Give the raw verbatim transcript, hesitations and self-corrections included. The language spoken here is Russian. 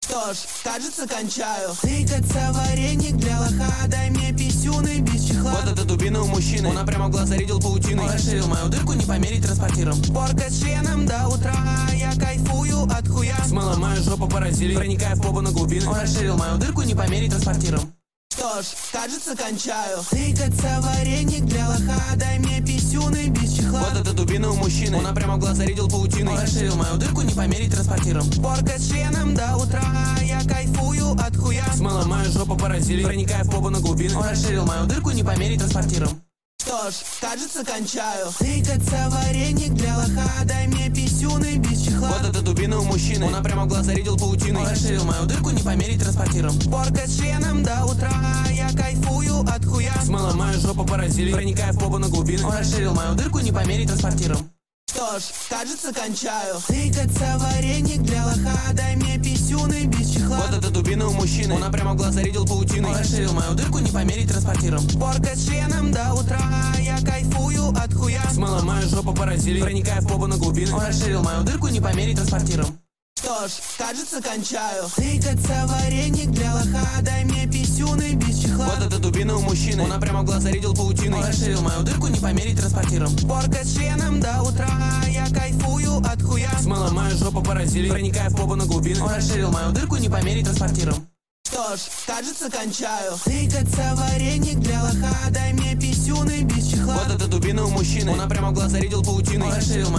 Что ж, кажется, кончаю. Тыкаться вареник для лоха. Дай мне писюны без чехла. Вот эта дубина у мужчины, он прямо в глаза зарядил паутиной. Он расширил мою дырку, не померить транспортиром. Порка с членом до утра. Я кайфую от хуя. Смыла мою жопу паразили, проникая в попу на глубины. Он расширил мою дырку, не померить транспортиром. Что ж, кажется, кончаю. Тыкаться вареник для лоха. Дай мне писюны без чехла. Вот эта дубина у мужчины, он прямо в глаза зарядил паутиной. Он расширил мою дырку, не померить транспортиром. Порка с членом до утра. Я кайфую от хуя. Смыла мою жопу паразили, проникая в попу на глубины. Он расширил мою дырку, не померить транспортиром. Что ж, кажется, кончаю. Тыкаться вареник для лоха. Дай мне писюны без чехла. Вот эта дубина у мужчины, он прямо в глаза зарядил паутиной. Он расширил мою дырку, не померить транспортиром. Порка с членом до утра. Я кайфую от хуя. Смыла мою жопу паразили, проникая в попу на глубины. Он расширил мою дырку, не померить транспортиром. Что ж, кажется, кончаю. Тыкаться вареник для лоха. Дай мне писюны без чехла. Вот эта дубина у мужчины, он прямо в глаза зарядил паутиной. Он расширил мою дырку, не померить транспортиром. Порка с членом до утра. Я кайфую от хуя. Смыла мою жопу паразили, проникая в попу на глубины. Он расширил мою дырку, не померить транспортиром. Что ж, кажется, кончаю. Тыкаться вареник для лоха. Дай мне писюны без чехла. Вот эта дубина у мужчины, он прямо в глаза зарядил паутиной. Он расширил мою дырку, не померить транспортиром. Порка с членом до утра. Я кайфую от хуя. Смыла мою жопу паразили, проникая в попу на глубины. Он расширил мою дырку, не померить транспортиром. Что ж, кажется, кончаю. Тыкаться вареник для лоха. Дай мне писюны без чехла. Вот эта дубина у мужчины, он прямо в глаза зарядил паутиной. Он расширил мою